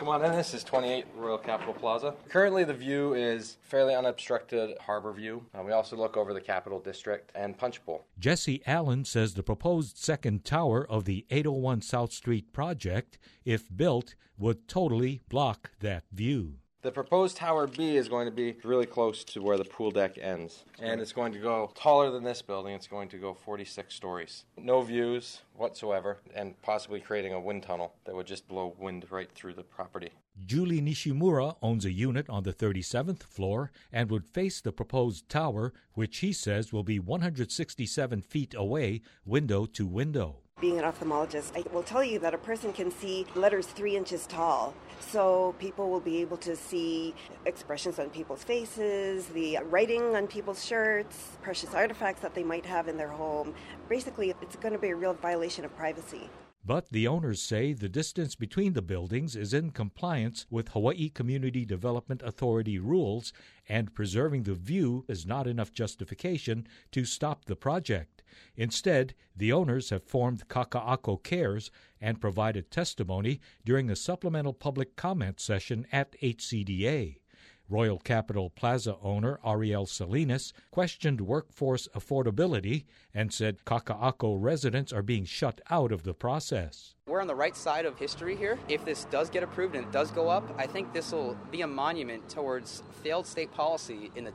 Come on in, this is 28 Royal Capitol Plaza. Currently the view is fairly unobstructed harbor view. We also look over the Capitol District and Punch Bowl. Jesse Allen says the proposed second tower of the 801 South Street project, if built, would totally block that view. The proposed Tower B is going to be really close to where the pool deck ends. And it's going to go taller than this building. It's going to go 46 stories. No views whatsoever, and possibly creating a wind tunnel that would just blow wind right through the property. Julie Nishimura owns a unit on the 37th floor and would face the proposed tower, which he says will be 167 feet away, window to window. Being an ophthalmologist, I will tell you that a person can see letters 3 inches tall. So people will be able to see expressions on people's faces, the writing on people's shirts, precious artifacts that they might have in their home. Basically, it's going to be a real violation of privacy. But the owners say the distance between the buildings is in compliance with Hawaii Community Development Authority rules, and preserving the view is not enough justification to stop the project. Instead, the owners have formed Kaka'ako Cares and provided testimony during a supplemental public comment session at HCDA. Royal Capitol Plaza owner Ariel Salinas questioned workforce affordability and said Kaka'ako residents are being shut out of the process. We're on the right side of history here. If this does get approved and it does go up, I think this will be a monument towards failed state policy in the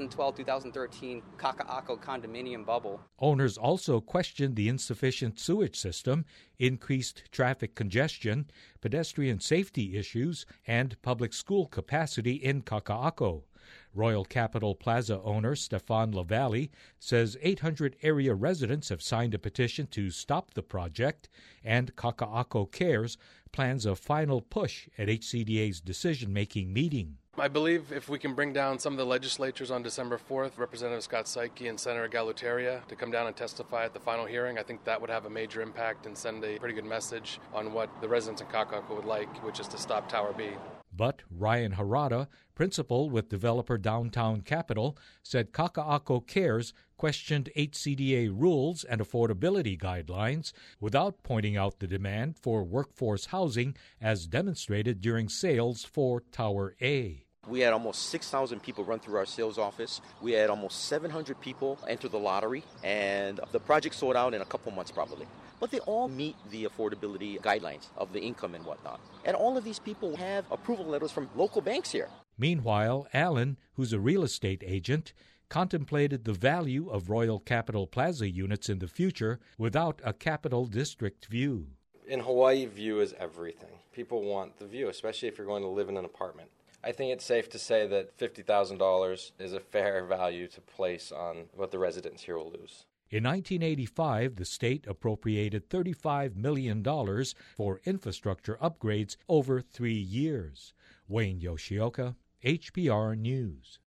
2012-2013 Kaka'ako condominium bubble. Owners also questioned the insufficient sewage system, increased traffic congestion, pedestrian safety issues, and public school capacity in Kaka'ako. Royal Capitol Plaza owner Stefan Lavallee says 800 area residents have signed a petition to stop the project, and Kaka'ako Cares plans a final push at HCDA's decision-making meeting. I believe if we can bring down some of the legislatures on December 4th, Representative Scott Saiki and Senator Galutaria, to come down and testify at the final hearing, I think that would have a major impact and send a pretty good message on what the residents in Kaka'ako would like, which is to stop Tower B. But Ryan Harada, principal with developer Downtown Capital, said Kaka'ako Cares questioned HCDA rules and affordability guidelines without pointing out the demand for workforce housing as demonstrated during sales for Tower A. We had almost 6,000 people run through our sales office. We had almost 700 people enter the lottery, and the project sold out in a couple months probably. But they all meet the affordability guidelines of the income and whatnot. And all of these people have approval letters from local banks here. Meanwhile, Allen, who's a real estate agent, contemplated the value of Royal Capitol Plaza units in the future without a Capital District view. In Hawaii, view is everything. People want the view, especially if you're going to live in an apartment. I think it's safe to say that $50,000 is a fair value to place on what the residents here will lose. In 1985, the state appropriated $35 million for infrastructure upgrades over 3 years. Wayne Yoshioka, HPR News.